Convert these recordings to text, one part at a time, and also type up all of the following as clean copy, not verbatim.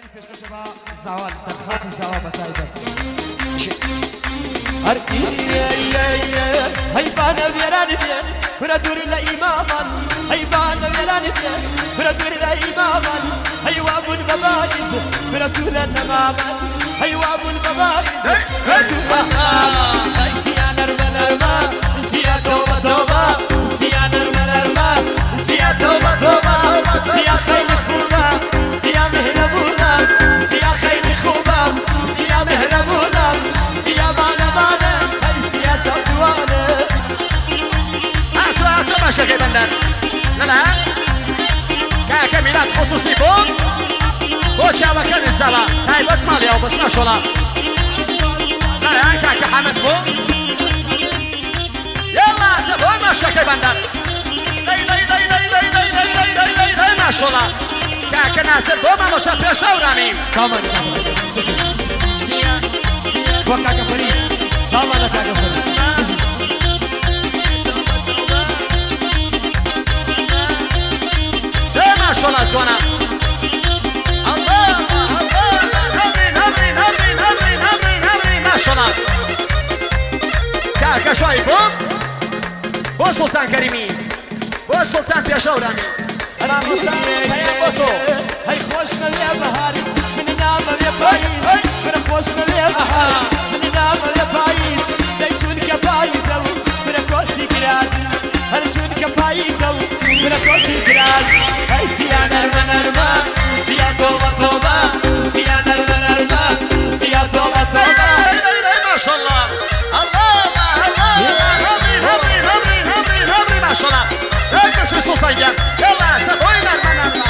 زوال تخاصي زوال بتاعتك هيبانا بيراني بيه كنا دور الإماما هيبانا بيراني بيه كنا دور الإماما هيواب المبايز كنا دور النماما هيواب المبايز هاي سيانا المنرما سيا توبة توبة سيا المنرما سيا توبة توبة سيا خير خوبة سيا مهربونا سيا خير خوبة سيا مهربونا سيا مانا هاي سيا جدوانه أعطوا باشا كي بندر لا كميلات خصوصي بون بوچا وكان الزلا هاي بس مالي أو بس ناشولا لا كحمس بون يلا زبون باشا كي بندر لا ناشولا كناسر بوما مشا بيشا ورامي سامان سيا وكاكا فريد سامان كاكا فريد ما شاء الله زوانا الله نبري ما شاء الله كاكا شوي بو سلطان كريمي بو سلطان بيشورامي أنا مصمم هاي خوش مليا بهاري من نام يا بايز من خوش مليا بهاري من نام يا بايز ليشون كبايزو من كوشي كرازي هرشون كبايزو من كوشي كرازي هاي سيانا المنرما سيا توبة توبة سيانا المنرما سيا توبة توبة ما شاء الله الله ما شاء الله هيك شو صوصيا يلا سوينا المنرما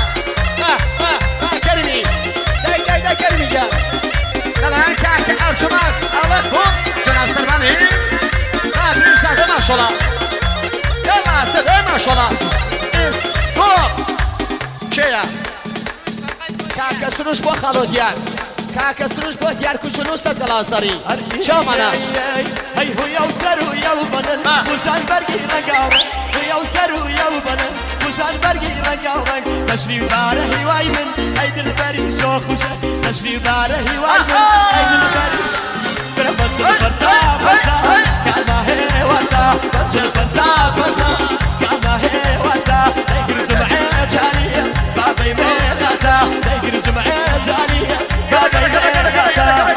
كريمي داي كريمي جا الان كاك ارجماس الله بوم جناب سلماني هذه ساعه ما شاء الله يلا سلام ما شاء الله الصوب كيا كاك سروش بو خالوديان كاك سروش بو ديار كجلوس الدلازري شو مانا هاي هو يوسرو يوبنن وشان برقي لقاوة هو يوسرو يوبنن وشان برقي لقاوة تشريف داره هواي من هيد البري شوخوشة تشريف داره هواي من هيد البري برسل برسا برسا كما هي وطا برسل برسا برسا كما هي وطا تيجر جمعي جارية بابي ميلاتا تيجر جمعي جارية بابي ميلاتا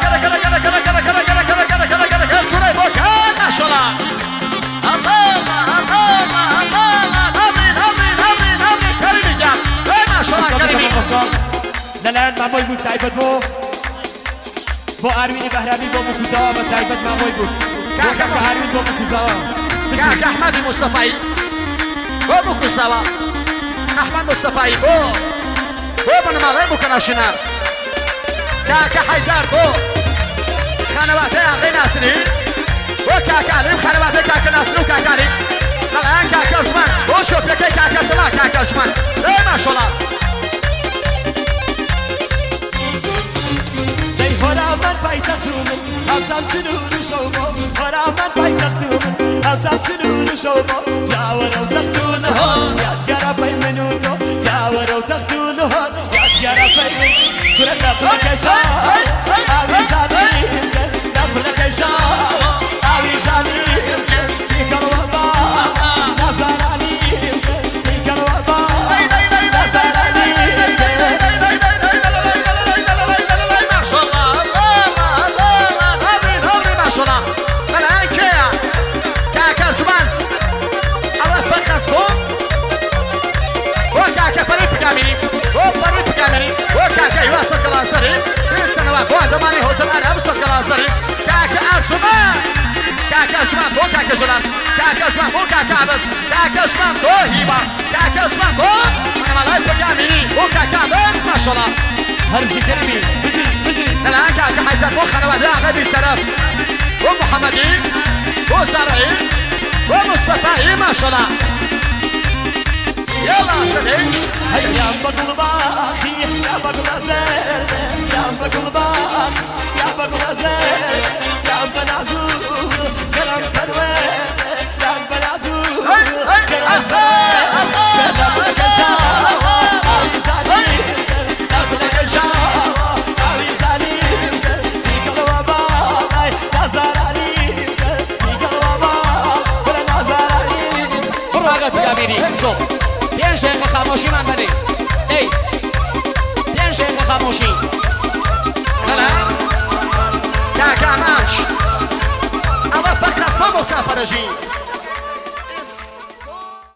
لالان معمول بود تایبت بو آروین بهرمی بو مکوزاوا با تایبت معمول بود کاکا آروین بو مکوزاوا كاك احمد المصطفى بو مكوزاوا احمد مصطفى بو من مالي بو كناشنا كاك حيدر بو خانواته عقي ناصري بو كاك عليم خانواته كاك ناصري وكاك عليم الان كاك عثمان بو شوف لك كاك سما كاك عثمان ما شاء الله هرا من پایتختومن همسام سنون شوما هرا من پایتختومن همسام سنون شوما جاورو تختون هون یادگارا پای منو تو جاورو تختون هون یادگارا پای منو کرد نفلکشا آویزانی نفلکشا آویزانی بیکر وبا نزارانی بیکر وبا نزارانی يواصل كلاسري في السنوات بعد ما يوصل أنا أبصر كلاسري كاك أرجمان كاك أرجمان بو كاك جلال كاك أرجمان بو كاك عبس كاك أرجمان بو هيبة كاك أرجمان بو أنا ملاي بقامي بو كاك عبس ما شاء الله هرمجي كريمي بجري الآن كاك حيزر بو خنوات غبي الطرف بو محمدي بو سارعي بو مصطفى ما شاء الله يلا سليم يا بقول باخي يا بقول زين يا بقول باخي يا بقول زين يا بنازور كلام بنوين يا بنازور كلام بنوين كلام كشاوة عايزاني كلام كشاوة دقیقه دیگه میری صبح 5 دقیقه خاموشی من بده ای 5 دقیقه خاموشی بله دقیقه همش اول فقط از ما مسافر جی